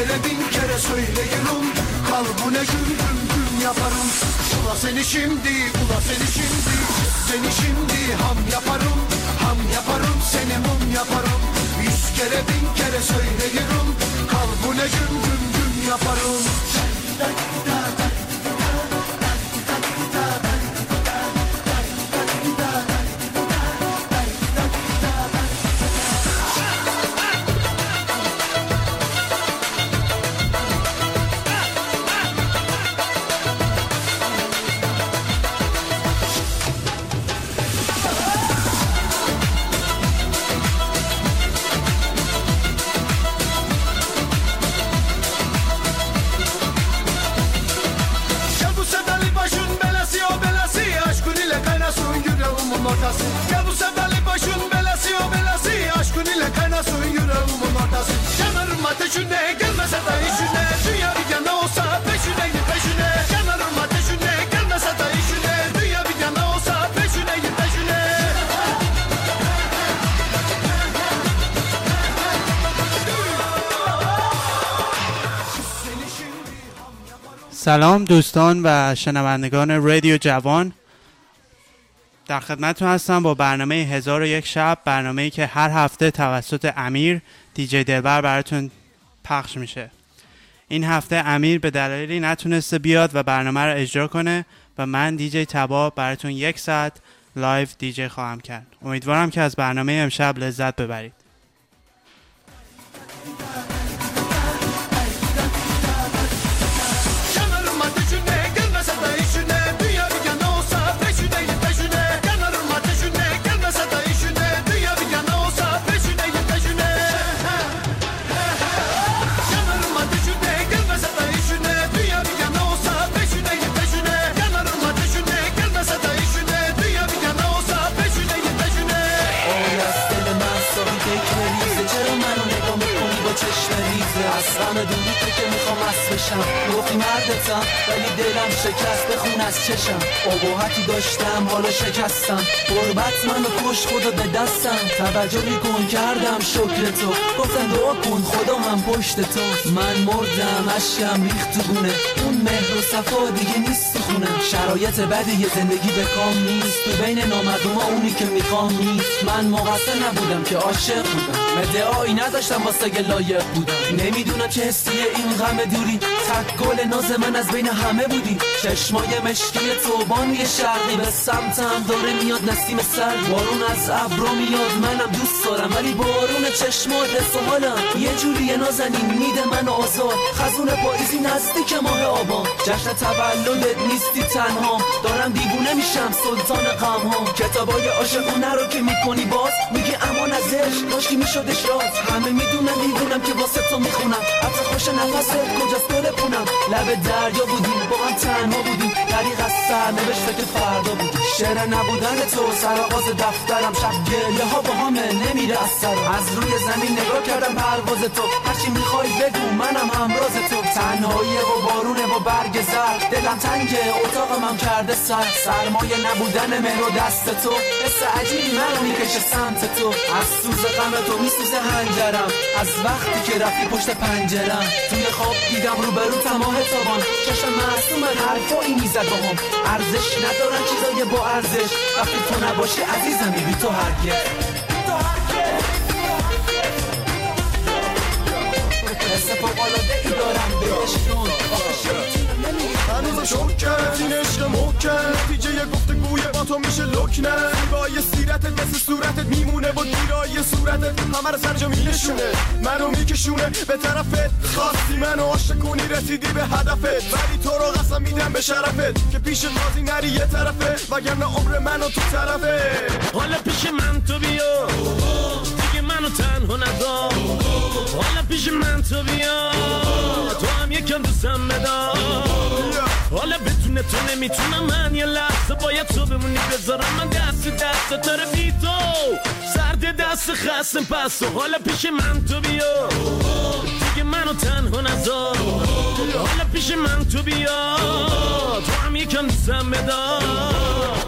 kere bin kere söyleyirim. Kalbine güm güm güm yaparım. Ula seni şimdi, ula seni şimdi. Seni şimdi ham yaparım. Ham yaparım, seni mum yaparım. 100 kere bin kere söyleyirim. Kalbine güm güm güm yaparım. Gel bu seferlik başın belası o belası. Aşkın ile kaynasın yüreğimin ortası. Yanarım ateşine gelmese de işine. Dünya bir yana olsa peşine git peşine. Yanarım ateşine gelmese de işine. Dünya bir yana olsa peşine git peşine. سلام دوستان و شنوندگان رادیو جوان، در خدمتتون هستم با برنامه 1001 شب، برنامه‌ای که هر هفته توسط امیر دیجی دلبر براتون پخش میشه. این هفته امیر به دلایلی نتونسته بیاد و برنامه رو اجرا کنه و من دیجی تبا براتون 1 ساعت لایو دیجی خواهم کرد. امیدوارم که از برنامه امشب لذت ببرید. گفتی مردتم ولی دلم شکست، بخون از چشم. اباحتی داشتم حالا شکستم. غربت منو کش خدا به دستم. توجهی کن کردم شکر تو. گفتن دعا کن خدا من پشت تو. من مردم اشکم ریخت تو گونه. اون مهر و صفا دیگه نیست تو خونم. شرایط بدی یه زندگی به کام نیست. تو بین نامردوما اونی که میخوام نیست. من مقصر نبودم که عاشق بودم. مدعایی نداشتم واسه که لایق بودم. نمیدونم چه حسیه این غم دوری. تک گل ناز من از بین همه بودی. چشمای مشکی توبان یه شرقی به سمتم داره میاد نسیم سر. بارون از ابرو میاد منم دوست دارم ولی بارون چشمات سوالم یه جوری نازنین میده من آزاد. خزون پاییزی نزدیک ماه آبان. جشن تولدت نیستی تنها. دارم دیوونه میشم سلطان غم ها. کتابای عاشقونه رو که میکنی باز میگی امان ازش کاشکی میشدش راز. همه میدونن دیوونم که واسه تو میخونم. حتی خوش نفست کجاست تو لپونم. لب دریا بودیم با هم تنها بودیم. طریق از سر نوشته که فردا بودیم. شعر نبودن تو سرآغاز دفترم. شب گریه ها با همه نمیره از سرم. از روی زمین نگاه کردم پرواز تو. هرچی میخوای بگو منم همراز تو. تنهایی و بارونه و برگ زرد. دلم تنگه اتاقم هم کرده سر. سرمایه نبودن مهر و دست تو. حس عجیبی منو میکشه سمت تو. از سوز غم تو میسوزه هنجرم. از وقتی که رفتی پشت پنجرم. توی خواب دیدم روبرو تمام تابان. چشم معصوم من حرفایی میزد با هم. ارزش ندارن چیزای با ارزش. وقتی تو نباشی عزیزم بی تو هرگز. حس فوق‌العاده ای دارم بهش کن. هنوز شوک کرد این عشق محکم. نتیجه گفتگوی با تو میشه لکنه. زیبای سیرتت مثل صورتت میمونه و گیرای صورتت همه رو سرجا میشونه. منو میکشونه به طرفت. خواستی منو عاشق کنی رسیدی به هدفت. ولی تو رو قسم میدم به شرفت که پیش قاضی نری یه طرفه. وگرنه عمر منو تو طرفه. حالا پیش من تو بیا دیگه منو تنها ندار. حالا پیش من تو بیا تو هم یکم دوستم بدار. حالا بتونه تو نمیتونم من یه لحظه باید تو بمونی. بذارم من دست تره بی تو سرد دست خستم پس. و حالا پیش من تو بیا دیگه منو تنها نذار. حالا پیش من تو بیا تو هم یکم دوستم بدار. تو با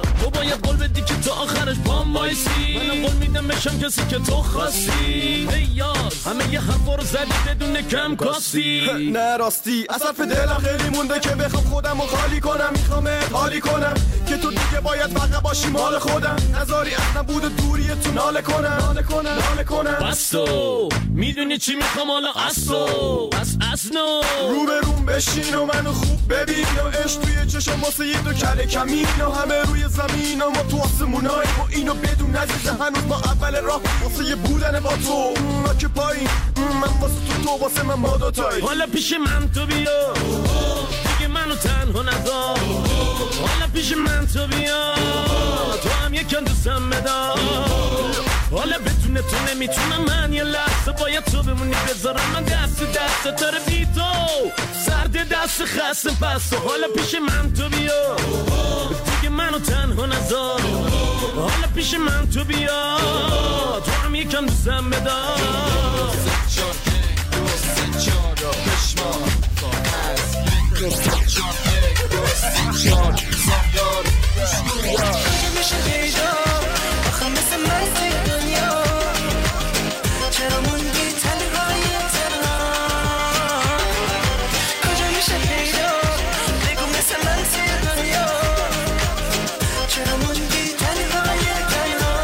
باید قول بدی که تا آخرش پام وایسی. منم قول میدم بشم کسی که تو خواستی. ای یار همه یه حرفا رو زدی بدون کم کاستی. نه راستی از حرف دلم خیلی مونده که بخوام خودم رو خالی کنم. میخوامت حالی کنم که تو دیگه باید فقط باشی مال خودم. نذاری از نبود دوری تو ناله کنم. بس تو میدونی چی میخوام حالا اصلو اصنو رو به روم بشین و منو خوب ببین. و عشق توی چشم واسه یه دو کله کمین. و همه روی زمین و ما تو آسمونای. و اینو بدون نزیزه هنوز ما اول راه واسه یه بودن با تو. ما که پایین من واسه تو واسه من ما دوتایی. حالا پیش من تو بیا دیگه منو تنها نذار. حالا پیش من تو بیا تو هم یکم دوستم بدار. حالا بتونه تو نمیتونم من یه لحظه باید تو بمونی بذارم من دست تر بی تو سرد دست خسته پس. حالا پیش من تو بیا دیگه منو تنها نذار. حالا پیش من تو بیا تو هم یکم دوستم بدار. میشه پیدا آخه مثل من توی دنیا چرا موندی تنهای تنها. کجا میشه پیدا بگو مثل من توی دنیا چرا موندی تنهای تنها.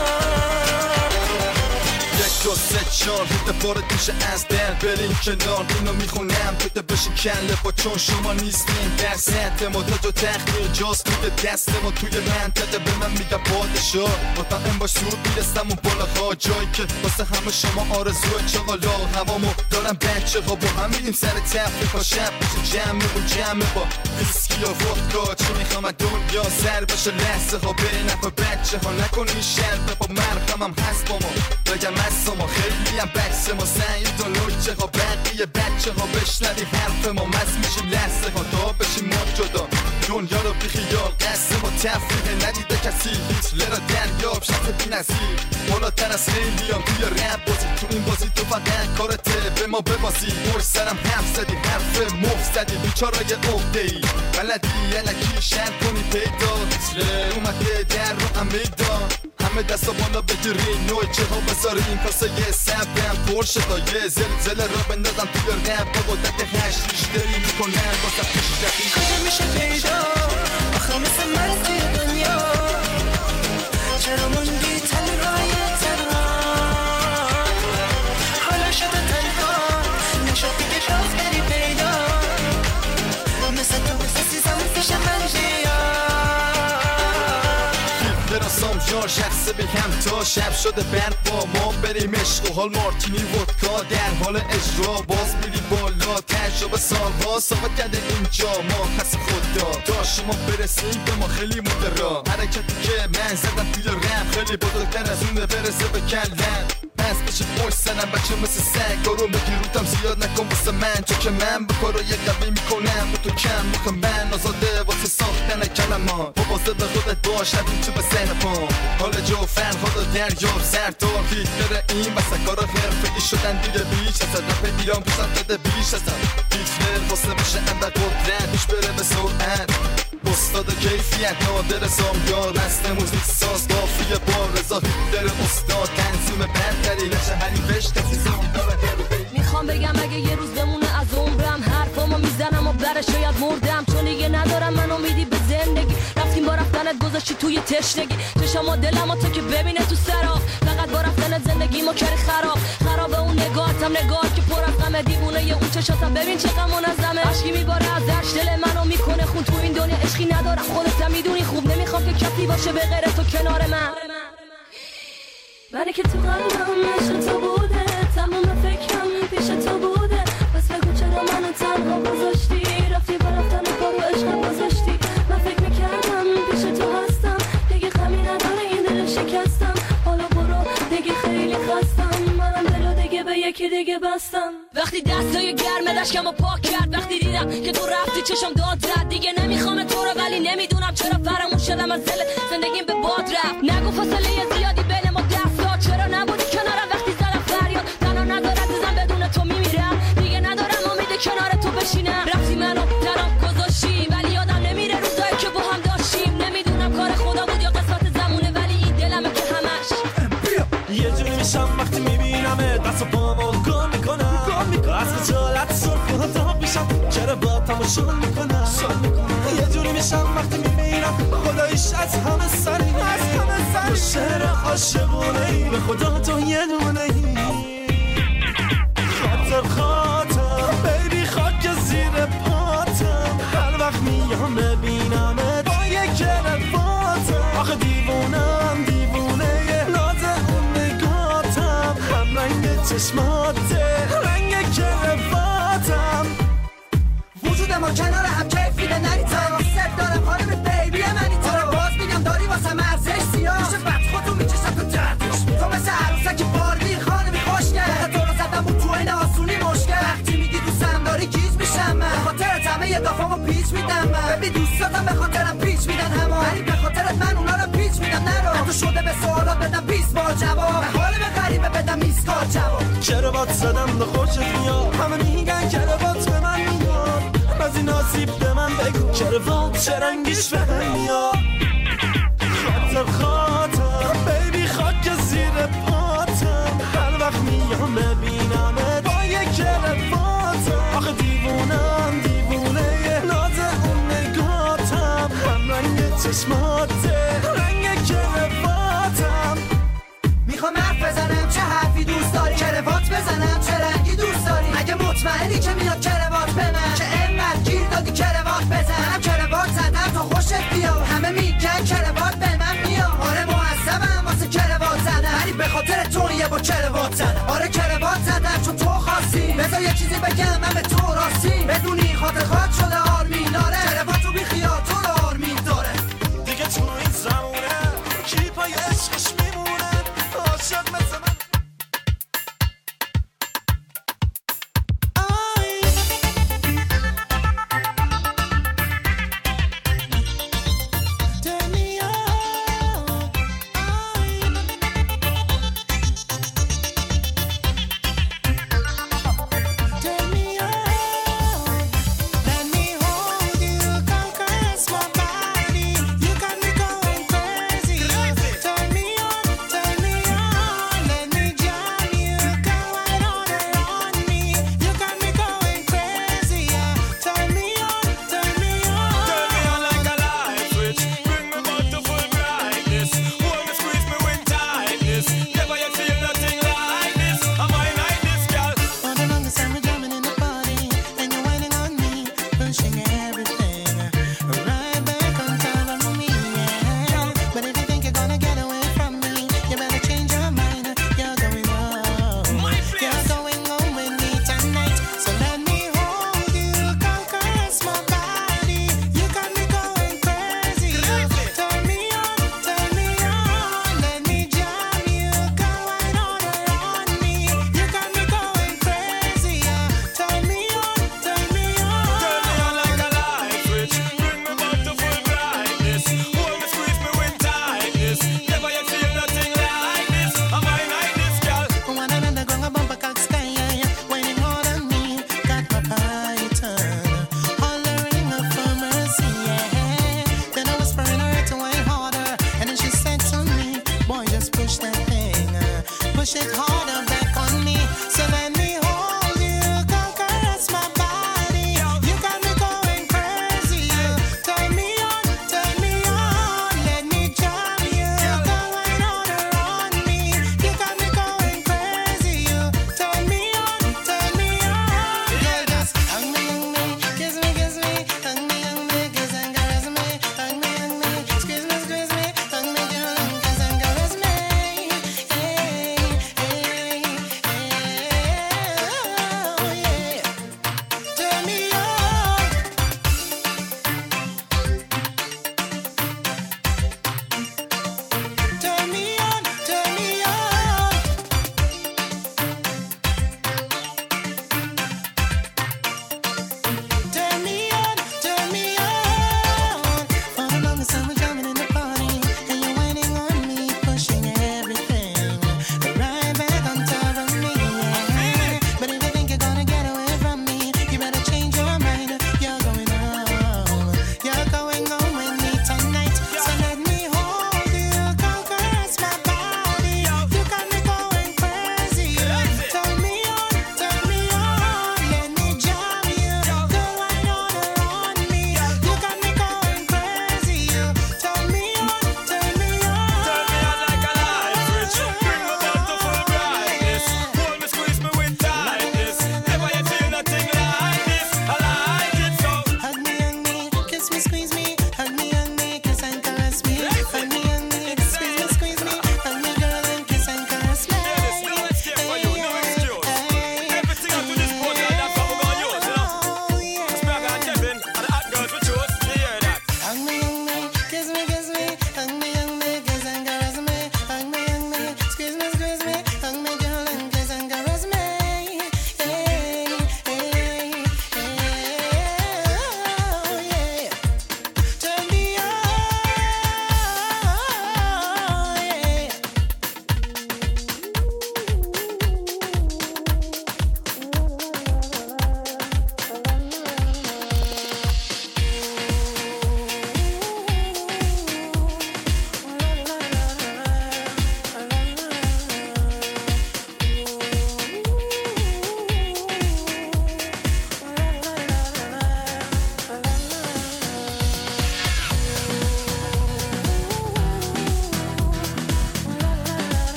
1 2 3 4 هیت وارد میشه از در بریم کنار. اینو میخونم تو بشین کله با چون شما نیستین در سطح ما. تا تخمیر جاست توی دست ما توی منطقه به من میگه پادشاه. مطمئن باش زود میرسم اون بالاها جایی که واسه همه شما آرزوه. چغالا هوامو دارم بچه ها با هم میریم سر تفریح ها. شب میشه جمعه با ویسکی و ودکا. چی میخوام از دنیا سر بشه لحظه ها به نفع بچه ها. نکنی شربه با مرخمم هست با ما بگم از ما خیلی هم بکس ما سعید و نوچه ها. بقیه بچه ها بشنوی حرف ما مست میشیم لحظه ها تا بشیم ما جدا. دنیا رو بیخیال قصد ما تفریح ندیده کسی. هیتلر دریاب شخص بی نظیر بالاتر از خیلی هم توی رب بازی. تو این بازی تو فقط کارته به ما ببازی. موش سرم حرف زدی حرف مفت زدی بیچارای عقده ای بلدی یلکی شهر کنی پیدا. هیتلر اومده در رو امیدان همه دستا بالا بگیرین نوع چه ها بذارین کاسه یه سبم پرشه تا یه زلزله را بندازم توی رب با قدرت 8 ریشتری میکنن واسه پیشرفتی. کجا میشه پیدا آخه مثل من توی دنیا چرا موندی تنهای تنها. حالا شده تنها نشد دیگه شاز بری پیدا مثل تو مثل سیزم پیش من جیا. براسام جار شخص بگم تا شب شده برد با ما بریم عشق و حال مارتینی ودکا در حال اجرا. باز میری بالا تجربه سالها ثابت کرده اینجا ما خس خدا. تا شما برسیم به ما خیلی مونده را. حرکتی که من زدم توی رم خیلی بزرگتر از اونه برسه به کلم. پس بشید موش سنم بچه مثل سگ رو میگیروتم زیاد نکن واسه من چون که من به کارای قوی میکنم با تو کم مخم من آزاده واسه ساختن کلمات. بابازه به خودت باش همین چه به سن پام. حال جو فرهاد و دریاب سردار هیتلر این واسه کارا حرفه‌ای شدن دیگه بیش از رپ ایران پیشم داده بیش از هیتلر واسه میشه انبر قدرت پیش بره به سرعت. استاد کیفیت نادر سامیار رسم موزیک ساز قافیه با رضا هیتلر استاد تنظیم برتری نشه حریفش کسی زنده. میخوام بگم اگه یه روز بمونه از عمرم حرفامو میزنم و برای شاید مردم چون دیگه ندارم من امیدی به زندگی. رفتیم با رفتنت گذاشتی توی تشنگی چشم و دلم تو که ببینه تو سراب. فقط با رفتنت زندگی ما کردی خراب اون نگاهتم نگاه که پر از غم دیوونه یه اون چشاتم ببین چقدر منظمه. عشقی میباره از درش دل منو میکنه خون. تو این دنیا عشقی ندارم خودت هم میدونی خوب. نمیخوام که کسی باشه به غیر تو کنار منی که تو قلبم عشق تو بوده تمام فکرم پیش تو بوده. پس بگو چرا منو تنها گذاشتی رفتی با رفتن کار و عشق گذاشتی. من فکر میکردم پیش تو هستم دیگه غمی نداره این دل شکستم. حالا برو دیگه خیلی خستم منم دلو دیگه به یکی دیگه بستم. وقتی دستای گرم دشکمو پاک کرد وقتی دیدم که تو رفتی چشم داد زد. دیگه نمیخوام تو رو ولی نمیدونم چرا فراموش شدم از دل زندگیم به باد رفت. نگو فاصله زیادی بین ما دستا چرا نبودی کنارم وقتی زدم فریاد. تنها ندارد زن بدون تو میمیرم دیگه ندارم امید کنار تو بشینم. رفتی منو تنها گذاشتی ولی یادم نمیره روزایی که با هم داشتیم. نمیدونم کار خدا بود یا قسمت خوشحال میکنم یه جوری میشم وقتی میبینم خداییش از همه سری با شعر عاشقونه‌ای به خدا تو یه دونه‌ای خاطر بیبی خاک زیر پاتم هر وقت میام ببینمت با یه کلفاتم آخه دیوونه ناز اون نگاتم هم رنگ چشماته رنگ کلفاتم وجود ما کنار هم کیفیده نریتم ست دارم خانم بیبی منی تو باز میگم داری واسه مرزش سیاه میشه بد خودو میکشم تو دردش تو مثل عروسکی باربی خانمی خوشگل تو رو زدم بود تو این آسونی مشکل وقتی میگی دوستم داری گیج میشم من به خاطرت همه یه دافامو پیچ میدم من ببین دوستاتم به خاطرم پیچ میدن همه ولی به خاطرت من اونا رو پیچ میدم نرو تو شده به سوالات بدم 20 بار جواب حال به غریبه بدم میسکار جواب کروات زدم به خوشت میاد همه میگن کروات به من میاد از این آسیب به من بگو کروات چه رنگیش به هم میاد خاطر بیبی خاک زیر پاتم هر وقت میام ببینمت با یه کلفاتم آخه دیوونه ناز اون نگاتم هم رنگ چشماته رنگ کلفاتم میخوام حرف بزنم چه حرفی دوست داری کروات بزنم چه رنگی دوست داری مگه مطمئنی که میاد کروات به من که انقدر گیر دادی کروات بزن منم کروات زدم تا خوشت بیاد همه میگن کروات به من میاد آره معذبم واسه کروات زدم ولی به خاطر تو یه با کروات زدم آره کروات زدم چون تو خواستی بذار یه چیزی بگم من به تو راستی بدونی خاطر خواهد شده آرمین داره کرواتو بیخیال تو رو آرمین داره دیگه تو این زمونه کی پای عشقش میمونه عاشق مثل من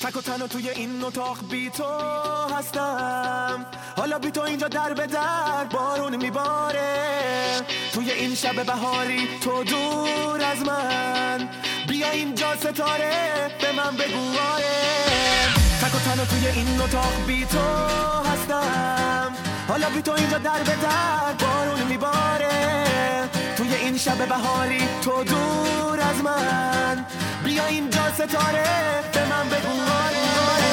تک و تنها توی این اتاق بی تو هستم، حالا بی تو اینجا در به در بارون میباره. توی این شب بهاری تو دور از من، بیا اینجا ستاره به من بگو آره. تک و تنها توی این اتاق بی تو هستم، حالا بی تو اینجا در به در بارون میباره. توی این شب بهاری تو دور از من، بیا اینجا ستاره به من بگو آره.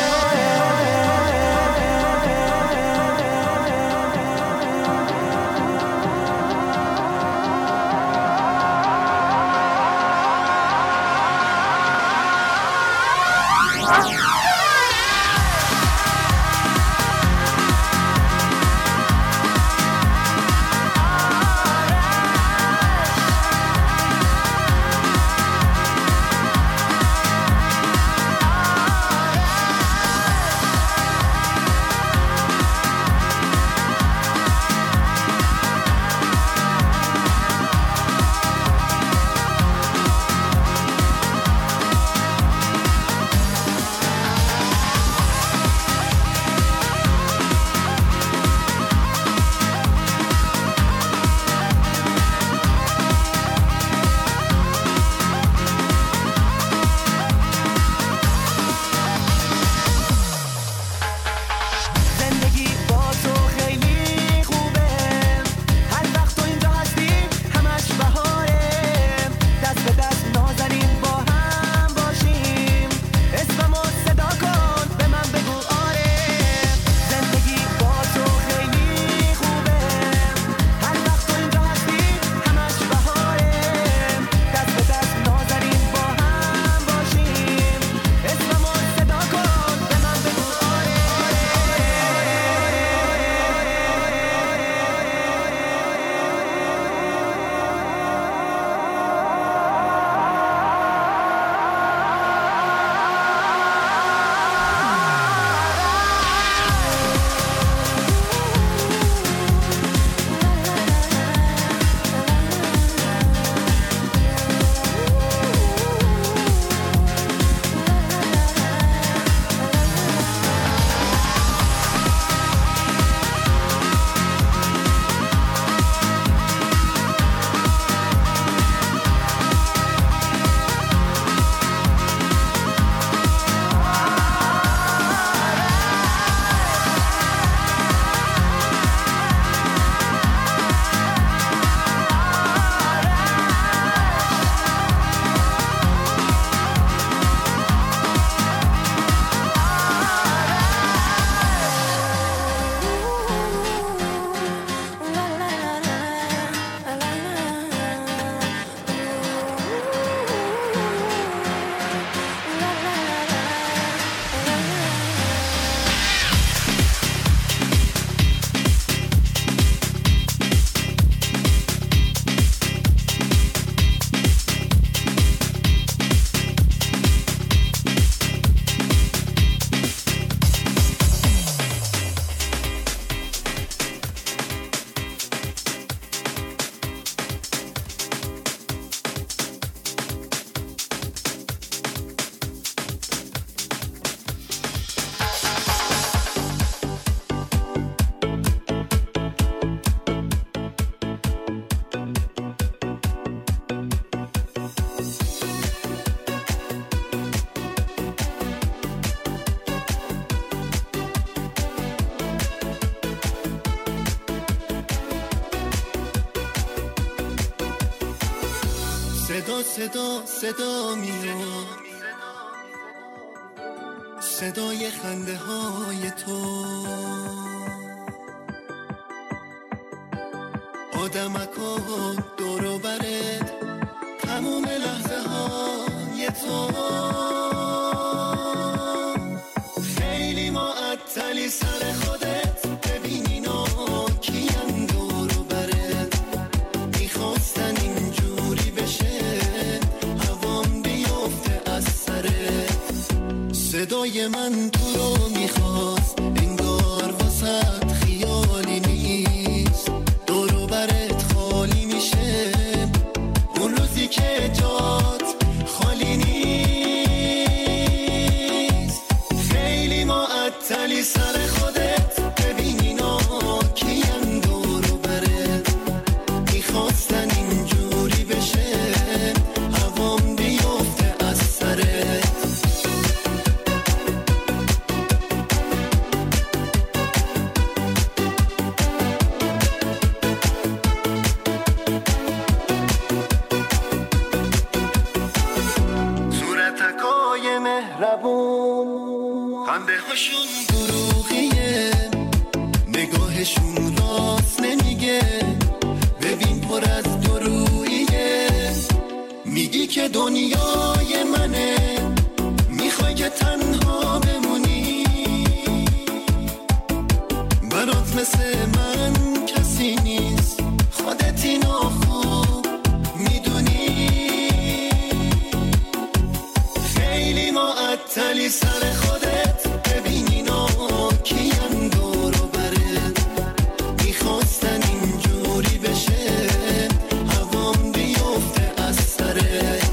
صدا صدا میاد، صدای خنده های تو، آدمکان دور و برت، تموم لحظه های تو. خیلی معطلی سر خودت، ببین اینا کیان دور و برت، میخواستن اینجوری بشه هوام بیفته از سرت. صدای من تو رو میخواست، انگار واسط خیالی نیست، دور و برت خالی میشه اون روزی که جات خالی نیست. خنده هاشون دروغیه نگاهشون راست نمیگه ببین پر از درویه میگی که دنیای منه میخوای که تنها بمونی برات مثل من کسی نیست خودت اینو خوب میدونی خیلی معطلی سر خودت ببین اینا کیم دورو برت میخواستن اینجوری بشه هوام بیفته از سرت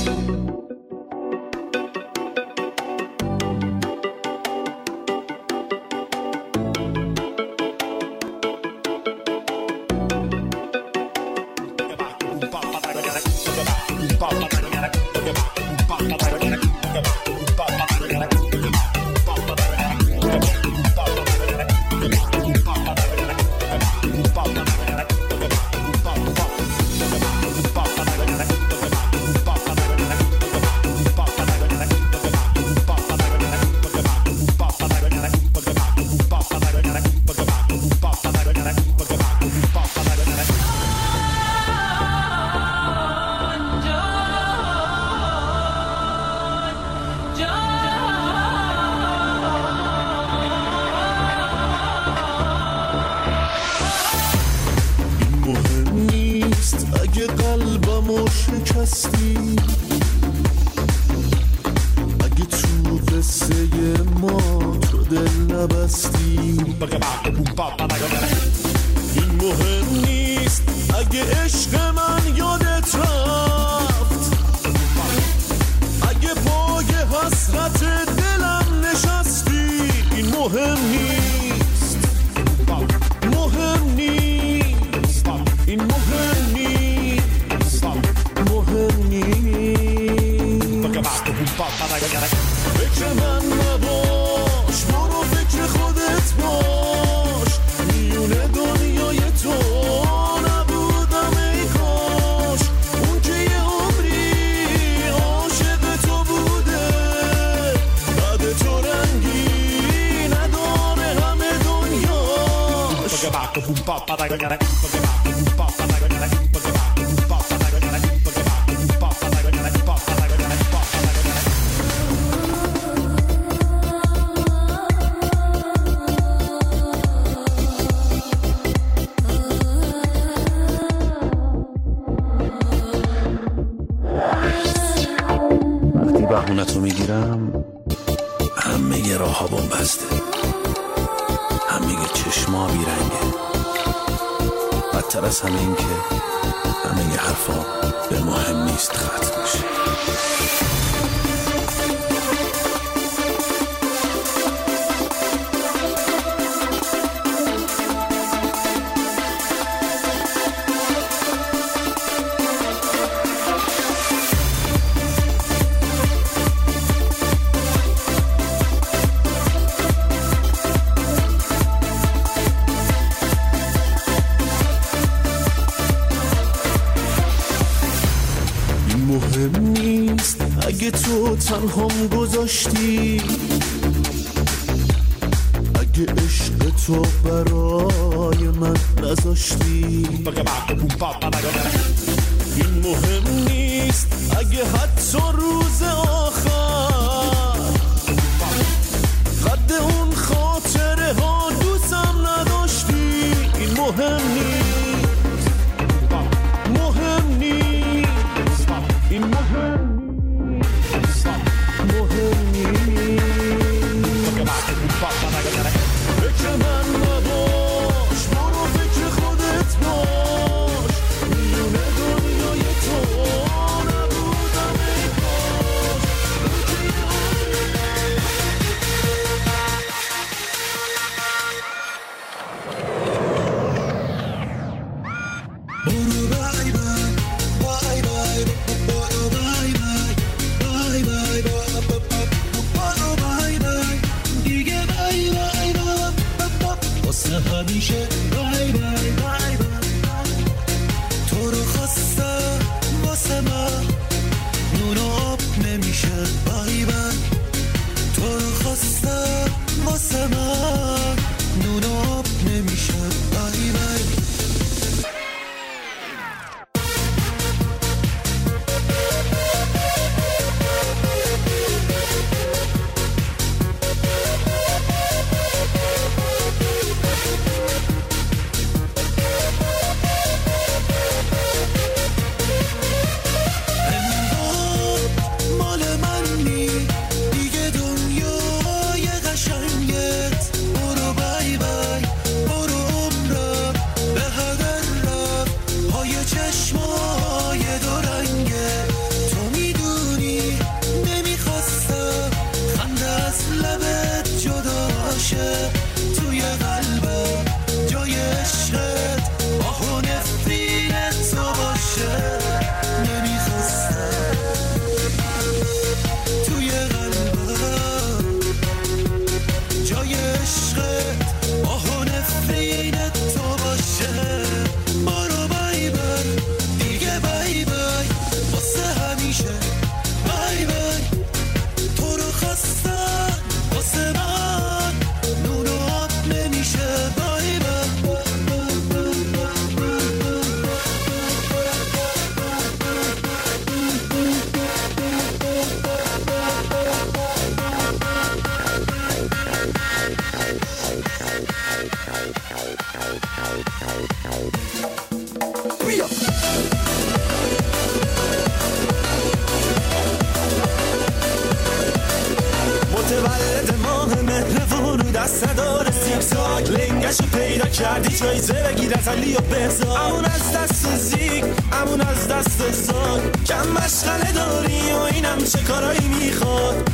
بهونتو میگیرم همه راه ها بسته همه چشما بیرنگه بدتر از همه این که همه حرفا به مهم نیست ختم میشه اگه تو تنهام گذاشتی اگه عشق تو برای من نذاشتی این مهم نیست اگه حتی روز آخر قد اون خاطره ها دوستم نداشتی این مهم نیست مهم نیست این مهم فکر من نباش برو فکر خودت باش میونه دنیای تو نبودم ای همیشه بای بای بای تو رو خواستم واسه من نون آب نمیشه بای بای تو رو خواستم بیا متولد ماه مهربون رو دست نداره زیگزاگ لنگشو پیدا کردی جایزه بگیر از علی و بهزاد امون از دست زیگ امون از دست زاگ کم مشغله داری و اینم چه کارایی میخواد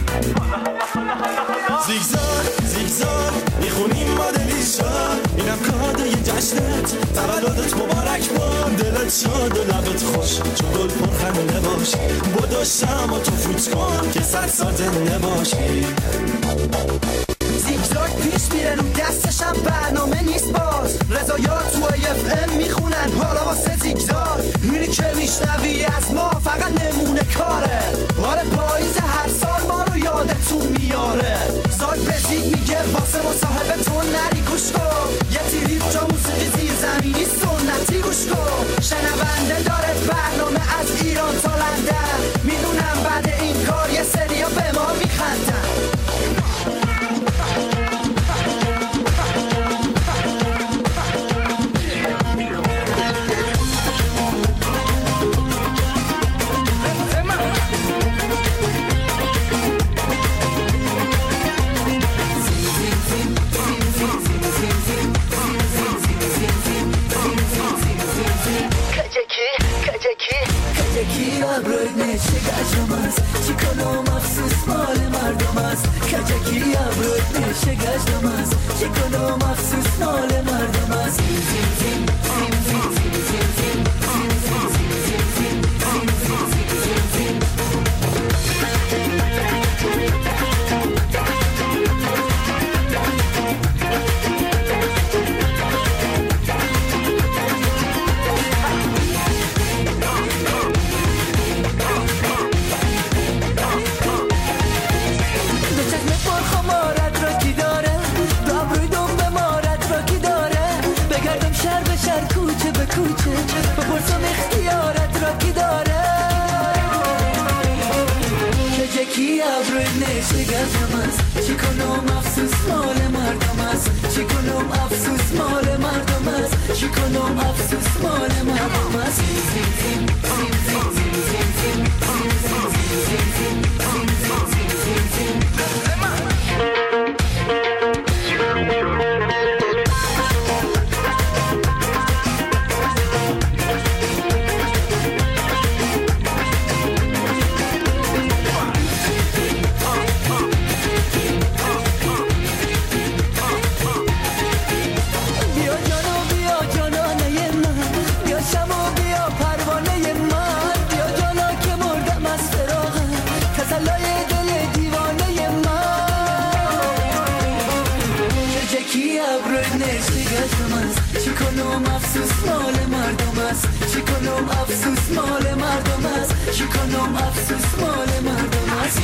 زیگزاگ زیگزاگ میخونیم با دلیشا اینم کادوی جشنت تولدت مبارک باد دلت شاد و لبت خوش چون گل پرخنده باش بدو شم و تو فوت کن که 100 سال زنده باشی زیگزاگ پیش میره رو دستشم برنامه نیست باز رضایات تو اف ام میخونن حالا واسه زیگزاگ اینی که میشنوی از ما فقط نمونه کاره آره پاییز هر سال ما رو یادتون میاره زاگ به زیگ میگه واسه مصاحبه تو نری گوش کن یه تیریف جا موسیقی زیر زمینی سنتی گوش کن شنونده داره برنامه از ایران تا لندن میدونم بعد این کار یه سریا به ما میخندن کجکی ابروی نشه گشتم است چی کنم افسوس مال مردم است کجکی ابروی نشه گشتم است چی کنم افسوس مال مردم است کوچه بپرسم اختیارت را کی داره کجکی ابروی نشه گشتم است چی کنم افسوس مال مردم است چی کنم افسوس مال مردم است چی کنم افسوس مال مردم است افسوس مال مردم است چی کنم افسوس مال مردم است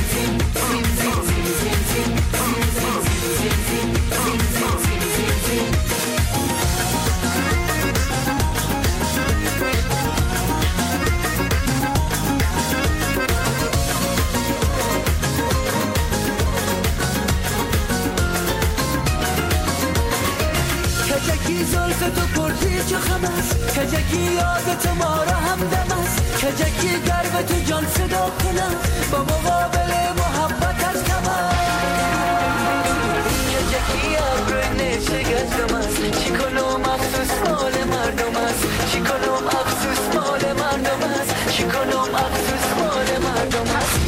کجکی زلف تو پردی چه خم است کجکی یادت ما را همدم است کجکی در به تو جان فدا کنم با مقابل محبتت کم است کجکی ابروی نشه گشتم است چی کنم افسوس مال مردم است چی کنم افسوس مال مردم است چی کنم افسوس مال مردم است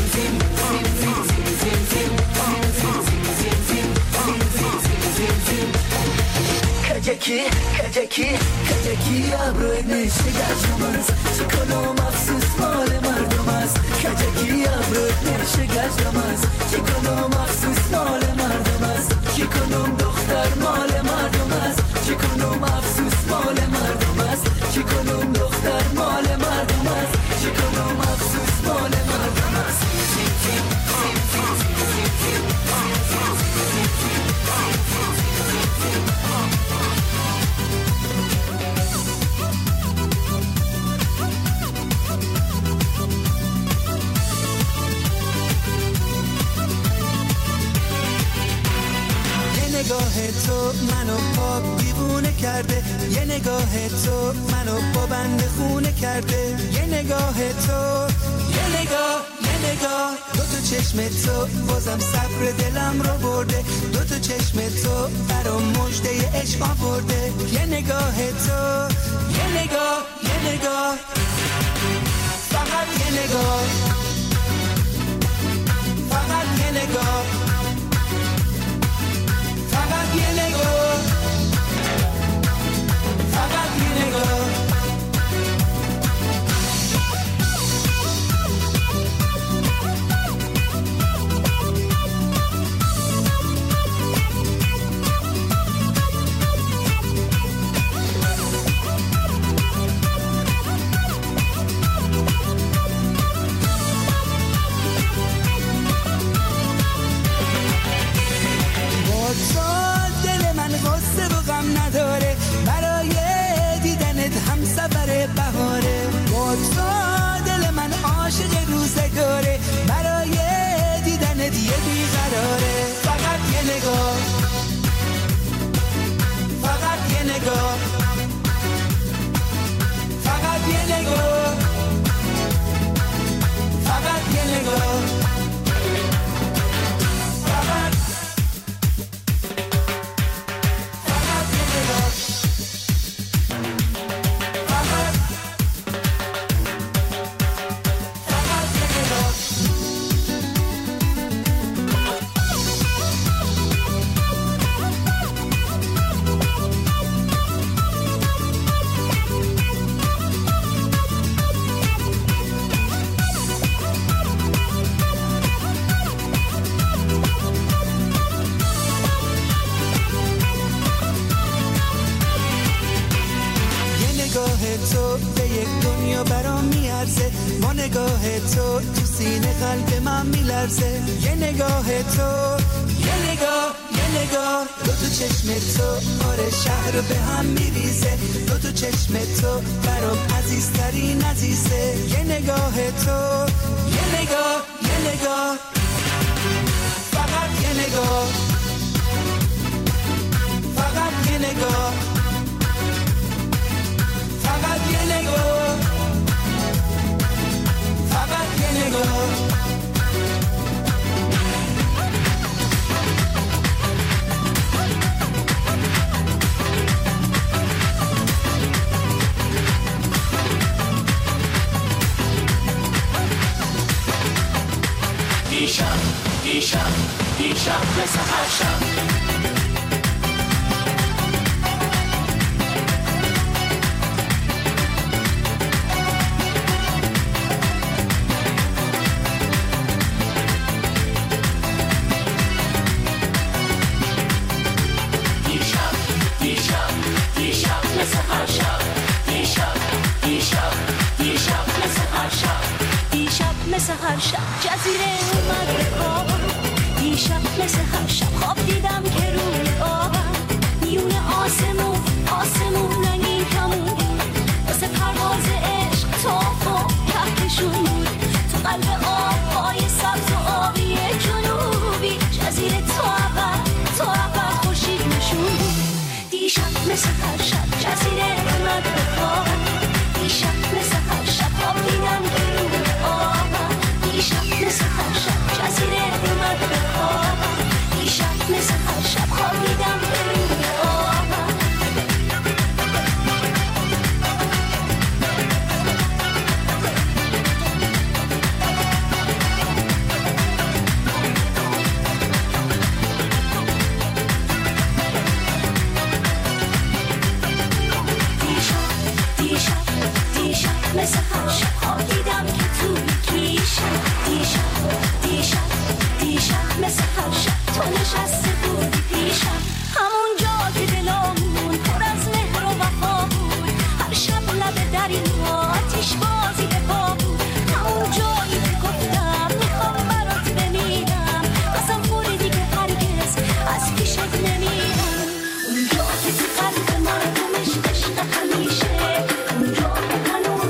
کجکی ابروی نشه گشتم است چی کنم افسوس مال مردم است کجکی ابروی نشه گشتم است چی کنم افسوس مال مردم است چی کنم دختر مال مردم است چی کنم افسوس مال مردم است چی کنم دختر مال مردم است چی کنم افسوس مال مردم است نگاه تو منو پاک دیوونه کرده، یه نگاه تو منو با بنده خونه کرده، یه نگاه تو، یه نگاه دوتا چشم تو بازم صبر دلم رو برده، دوتا چشم تو برام مژده عشق آورده، یه نگاه تو، یه نگاه فقط یه نگاه، فقط یه نگاه، فقط یه نگاه، فقط یه نگاه. نداره برای دیدنت هم سفر بهاره، با تو دل من عاشق روزگاره، برای دیدنت یه بیقراره، فقط یه نگاه، فقط یه نگاه، فقط یه نگاه، فقط یه نگاه، فقط تو به یک دنیا برام میارزه، با نگاه تو تو سینه قلب من میلرزه، یه نگاه تو، یه نگاه دوتا چشم تو آره شهر به هم میریزه، دوتا چشم تو برام عزیزترین عزیزه، یه نگاه تو، یه نگاه فقط یه نگاه، فقط یه نگاه، فقط یه نگاه، فقط یه نگاه. دیشب مثل هر شب مثل هر شب جزیره اومد به خواب، دیشب مثل هر شب خواب دیدم که روی آبم میون آسمون رنگین کمون واسه پرواز عشق تاف و کهکشون بود تو قلب آبهای سبز و آبی جنوبی، جزیره تو اول خورشید نشون بود، دیشب مثل هر شب جزیره اومد به خواب، دیشب مثل هر شب خواب دیدم که روی آبم، دیشب مثل هر شب جزیره اومد به خواب، دیشب مثل هر شب خواب دیدم که روی آبم. دیشب مثل هر شب خواب دیدم که توی کیشم، دیشب مثل هر شب تو نشسته بودی پیشم، همون جا که دلامون پر از مهر و وفا بود، هر شب لب دریا آتیش بازی به پا بود، همون جایی که گفتم میخوام برات بمیرم، قسم خوردی که هرگز از پیشت نمیرم، اونجا که تو قلب من گمش عشق همیشه، اونجا که هنوز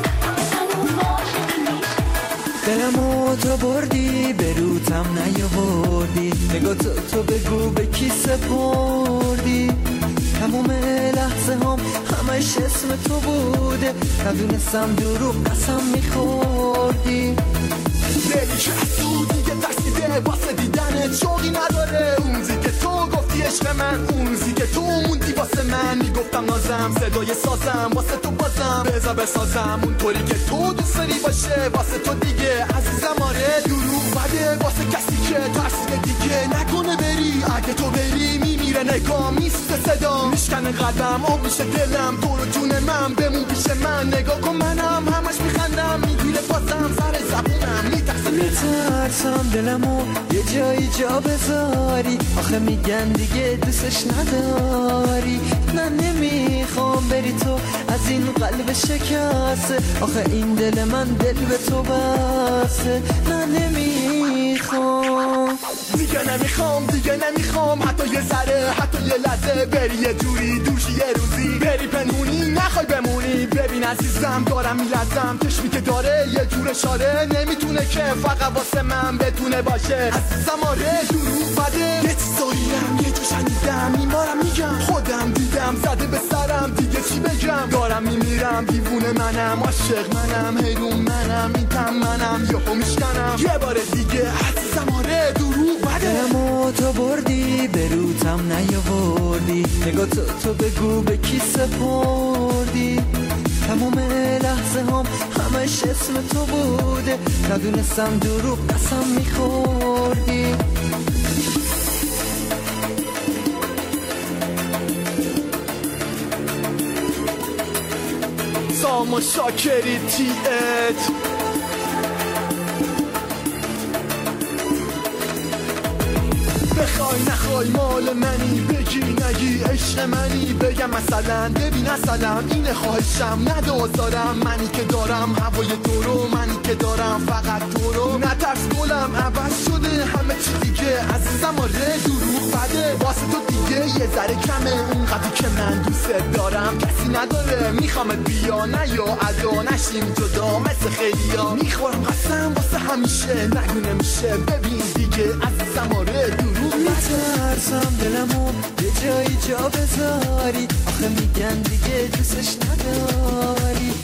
دلمو تو بردی به روتم نیاوردی، نگاه تو بگو به کی سپردی تمام لحظه هم همش اسم تو بوده ندونستم دروغ قسم میخوردی دلی که از تو دیگه ترسیده واسه دیدنت شوقی نداره اون که تو گفتی عشق من اون که تو موندی واسه من میگفتم نازم صدای سازم واسه تو بازم بذار بسازم اونطوری که تو دوست داری باشه واسه تو دیگه عزیزم آره دروغ بده واسه کسی که ترسیده دیگه نکنه بری اگه تو بری میمیره نگاه میسوزه صدا میشکنه قلبم آب میشه دلم تو رو جون من بمون پیش من نگاه کن منم همش میخندم میگیره بازم سر زبونم میترسم دلمو یه جایی جا بذاری آخه میگن دیگه دوستش نداری نه نمیخوام بری تو از این قلب شکسته آخه این دل من دل به تو بسته نه نمیخوام دیگه نمیخوام حتی یه ذره حتی یه لحظه بری یه جوری دوشی یه روزی بری پنهونی نخوای بمونی ببین عزیزم دارم میلرزم چشمی که داره یه جور اشاره نمیتونه که فقط واسه من بتونه باشه عزیزم آره دروغ بده یه چیزاییم یه جو شنیدم این بارم میگم خودم دیدم زده به سرم دیگه چی بگم دارم میمیرم دیوونه منم عاشق منم حیرون منم این تم منم یهو میشکنم یه بار دیگه عزیزم آره دروغ بده دلمو تو بردی به روتم نیاوردی نگاه تو بگو به کی سپردی تمام لحظه هم همش اسم تو بوده ندونستم دروغ قسم میخوردی ساما شاکری تیت بخوای نخوای مال منی بگی نگی عشق منی بگم مثلا ببین اصلا اینه خواهشم ندازارم منی که دارم هوای تو رو منی که دارم فقط تو رو نترس گلم عوض شده همه چی دیگه عزیزم آره دروغ بده واسه تو دیگه یه ذره کمه اونقدر که من دوست دارم کسی نداره میخوامت بیا نه یا ادا نشیم جدا مثل خیلیا میخورم قسم واسه همیشه نگو نمیشه ببین دیگه عزیزم آره دروغ میترسم دلمو یه جایی جا بذاری آخه میگن دیگه دوستش نداری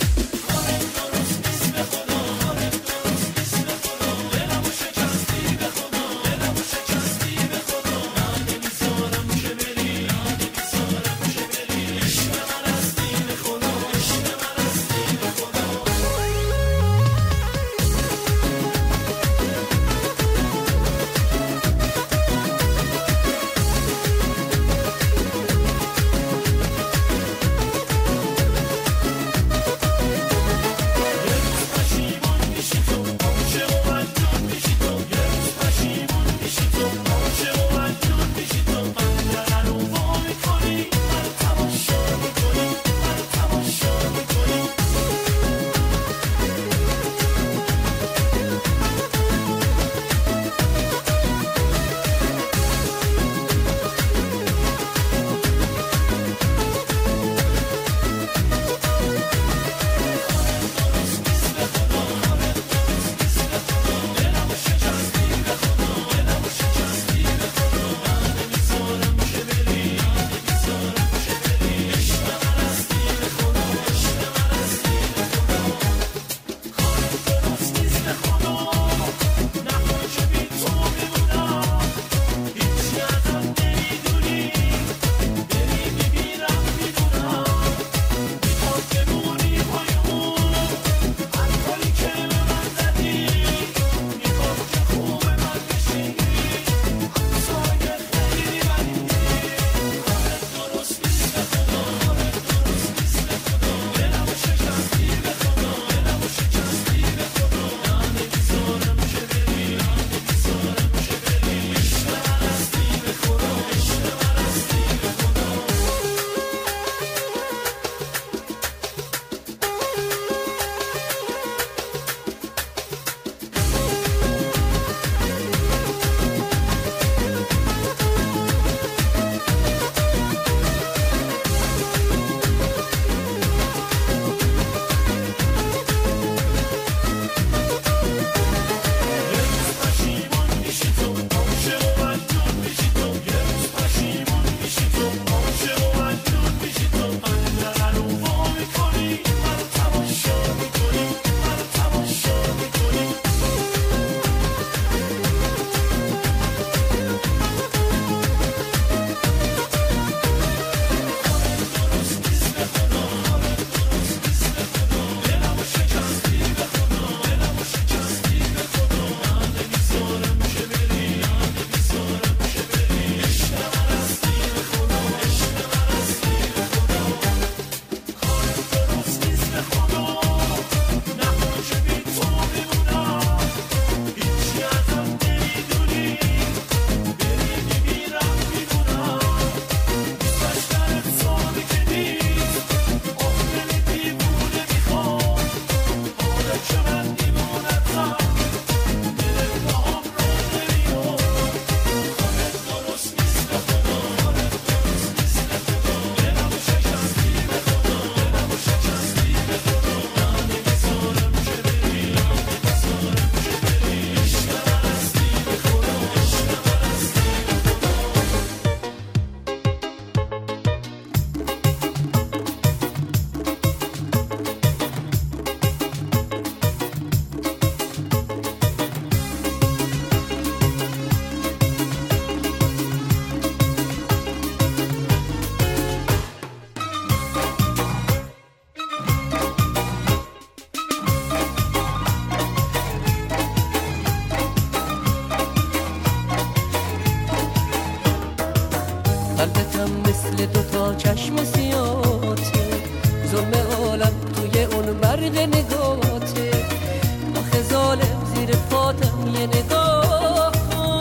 قلبتم مثل دوتا چشم سیاته ظلم عالم توی اون برق نگاته آخه ظالم زیر پاتم یه نگاه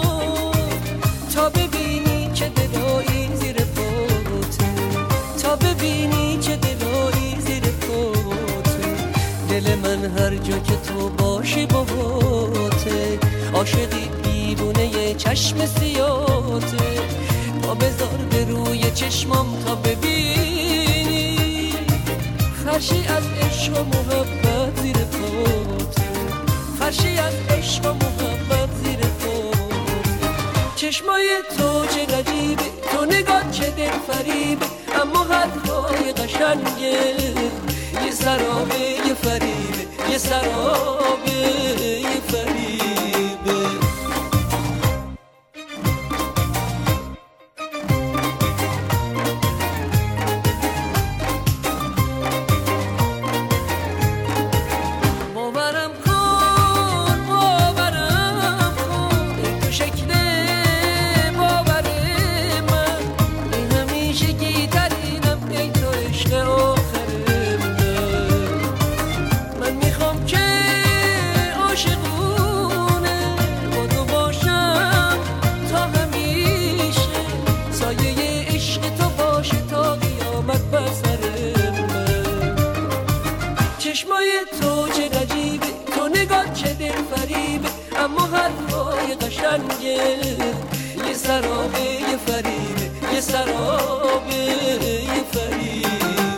تا ببینی چه دلایی زیر پاته تا ببینی چه دلایی زیر پاته دل من هر جا که تو باشی باهاته عاشقی دیوونه یه چشم سیاته تا بذار به روی چشمام تا ببینی فرشی از عشق و محبت زیر پاته فرشی از عشق و محبت زیر پاته چشمای تو چه غریبه تو نگاه چه دل فریبه اما حرفای قشنگه یه سرابه یه فریبه یه سرابه یه فریبه چشمای تو چه غریبه تو نگاه چه دل فریبه اما حرفای قشنگه یه سرابه یه فریبه یه سرابه یه فریبه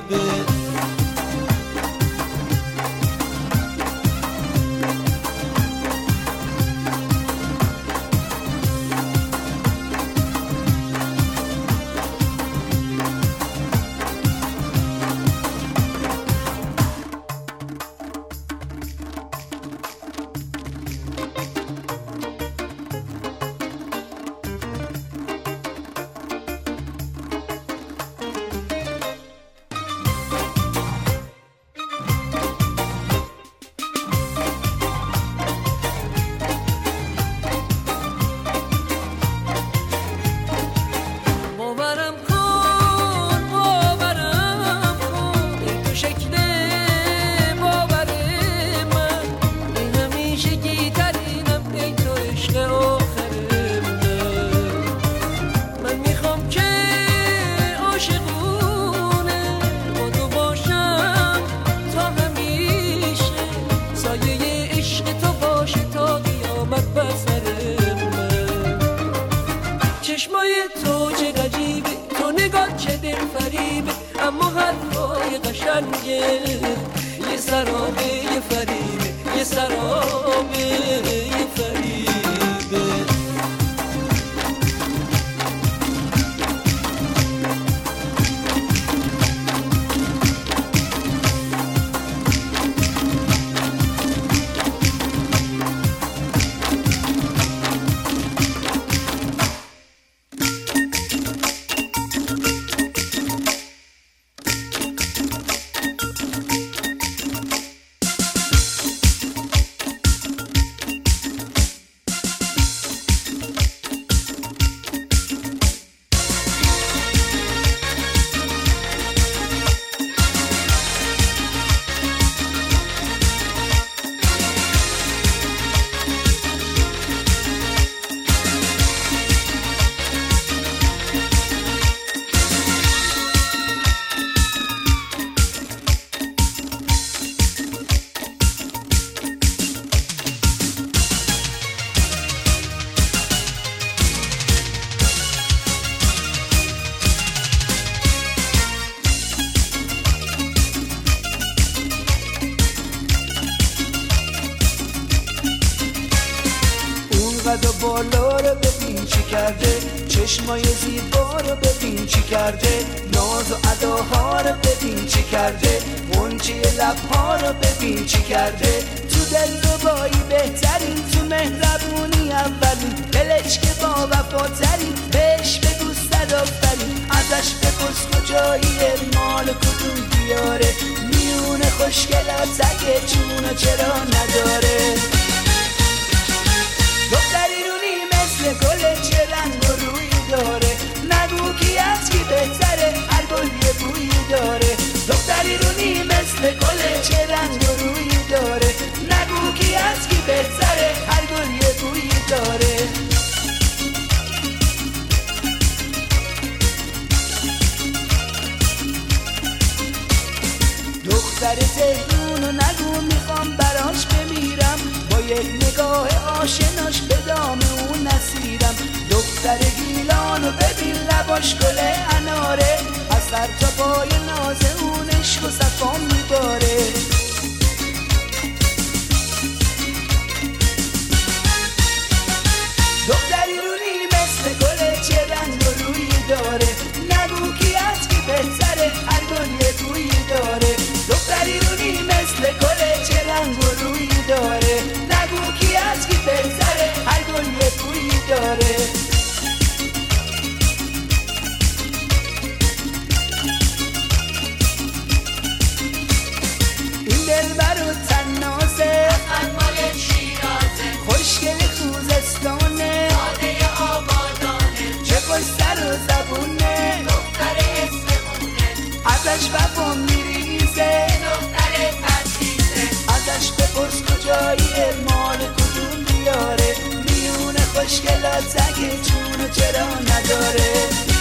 چشمای تو چه غریبه تو نگاه چه دل فریبه اما حرفای قشنگه یه سرابه یه فریبه یه سرابه یه فریبه قد و بالا رو ببین چی کرده چشمای زیبا رو ببین چی کرده ناز و اداها رو ببین چی کرده غنچه لبها رو ببین چی کرده تو دلربایی بهترین تو مهربونی اولین دلش که با وفاترین بهش بگو صد آفرین ازش بپرس کجاییه مال کدوم دیاره میونه خوشگلات اگه جونو چرا نداره دختری رونی مثل گل چه رنگ و روی داره نگو کی از مثل گله چه رنگ و رویی داره نگو کی از کی بهتره هر گل یه بویی داره دختر تهرونو نگو میخوام براش بمیرم با یک نگاه آشناش به دام اون نسیرم دختر گیلانو ببین لباش گل اناره از سر تا پای ناز اون عشق و صفا میباره دختری رونی مثل گل چه رنگ و رویی داره نگو کی از کی بهتره هر گل یه بویی داره دختری رونی مثل گل چه رنگ و رویی داره نگو کی از کی بهتره هر گل یه بویی داره این دلبر و تنازه خوشگل خوزستانه چه خوش سر و زبونه ازش وفا میریزه ازش بپرس کجاییه مال کدوم بیاره میونه خوشگلات اگه چونو چرا نداره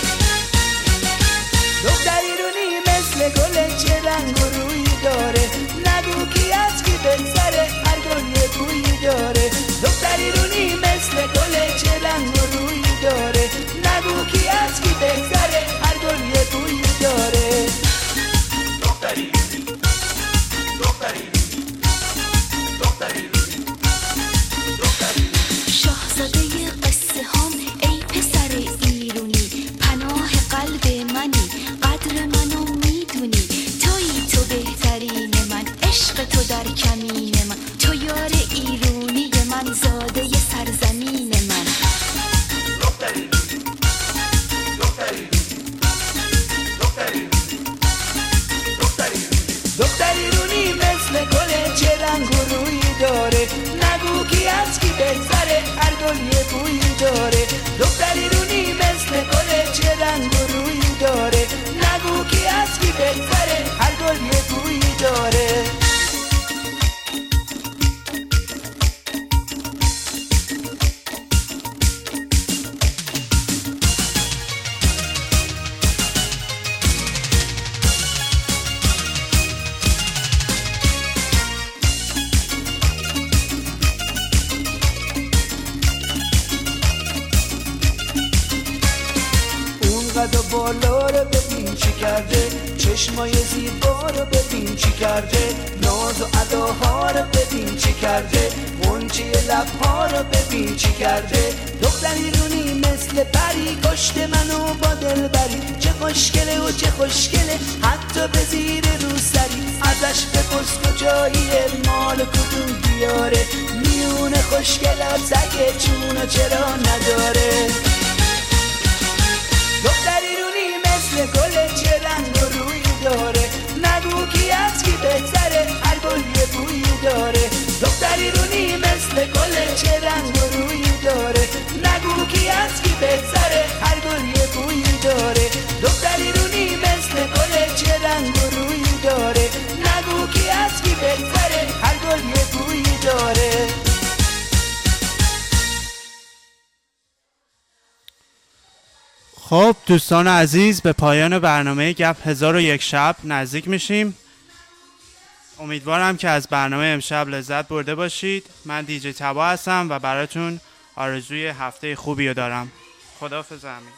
دختری رونی مثل گل چه رنگ و رویی داره نگو کی از کی بهتره هر گل یه بویی داره دختری رونی مثل گل چه رنگ و رویی داره نگو کی از کی بهتره هر گل یه بویی داره دختری رونی دختری رونی دختری رونی دختری رونی شاهزاده قصه هم ای پسر ایرونی پناه قلب منی قدر منو میدونی تویی تو بهترین من عشق تو در کمین من تو یار ایرونی من زاده ی سرزمین من دختری رونی دختری رونی دختری رونی دختری رونی دختری رونی مثل گل چه رنگ و رویی داره نگو کی از کی بهتره هر گل یه بویی داره دختری رونی مثل گل چه رنگ و رویی داره نگو کی از کی بهتره هر گل یه بویی داره قد و بالا رو ببین چی کرده چشمای زیبا رو ببین چی کرده ناز و اداها رو ببین چی کرده غنچه لبها رو ببین چی کرده دختری رونی مثل پری کشت منو با دل بری چه خوشگله و چه خوشگله حتی به زیر روسری ازش بپرس کجاییه مال کدوم بیاره میونه خوشگلات اگه چونو چرا نداره دختری رونی مثل گل چه رنگ و رویی داره نگو کی از کی بهتره هر گل یه بویی داره دختری رونی مثل گل چه رنگ و رویی داره نگو کی از کی بهتره هر گل یه بویی داره دختری رونی مثل گل چه رنگ و رویی داره نگو کی از کی بهتره هر گل یه بویی داره خب دوستان عزیز به پایان برنامه گپ 1001 شب نزدیک میشیم. امیدوارم که از برنامه امشب لذت برده باشید. من دیجی تبا هستم و براتون آرزوی هفته خوبی رو دارم. خداحافظ امین.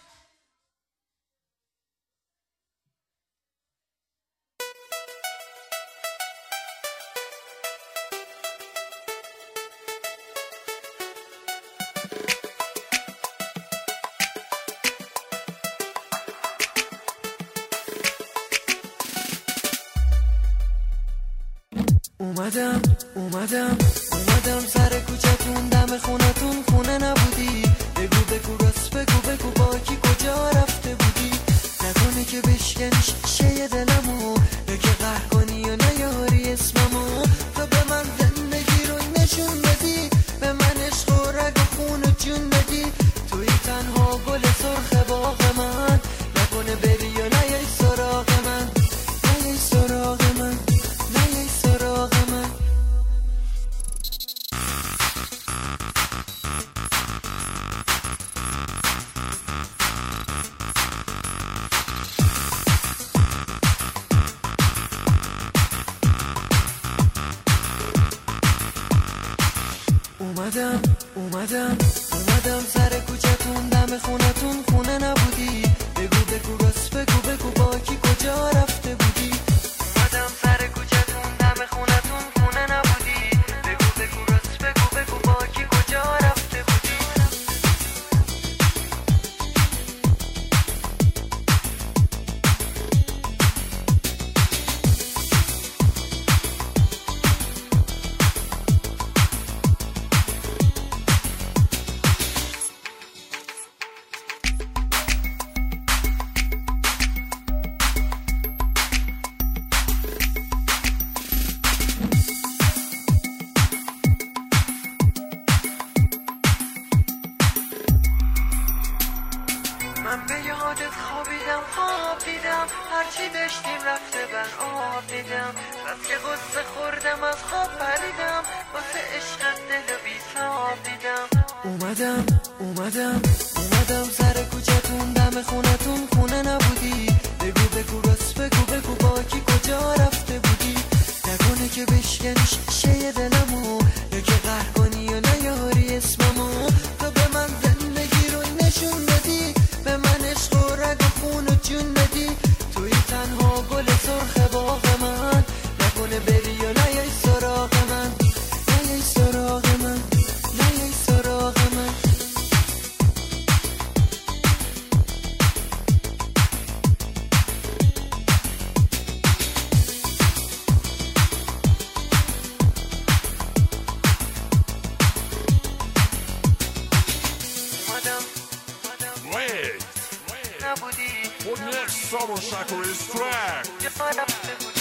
اومدم سر کوچتون دم خونتون خونه نبودی بگو راست بگو با کی کجا رفته بودی نکنی که بشکنی شیشه دلمو یا که قهر کنی یا نیاری اسممو تو به من زندگی رو نشون بدی به من عشق و رگ و خون و جون بدی توی تنها گل سرخ باغ من نکنه بری یا نیای سراغ من من به یادت خوابیدم خواب دیدم هرچی داشتیم رفته بر آب دیدم بس که غصه خوردم از خواب پریدم واسه عشقت دل و بی‌صاب دیدم اومدم سر کوچتون دم خونتون خونه نبودی بگو راست بگو با کی کجا رفته بودی نکنه که بشکنی شیشه دلمو یا که قهر کنی و نیاری اسممو تو به من زندگی رو نشون بدی به من عشق و رگ و خون و جون بدی توی تنها گل سرخ باغ من نکنه بری و نیای سراغ من نیای سراغ من نیای سراغ من Wait. What next Summer Shakur is track?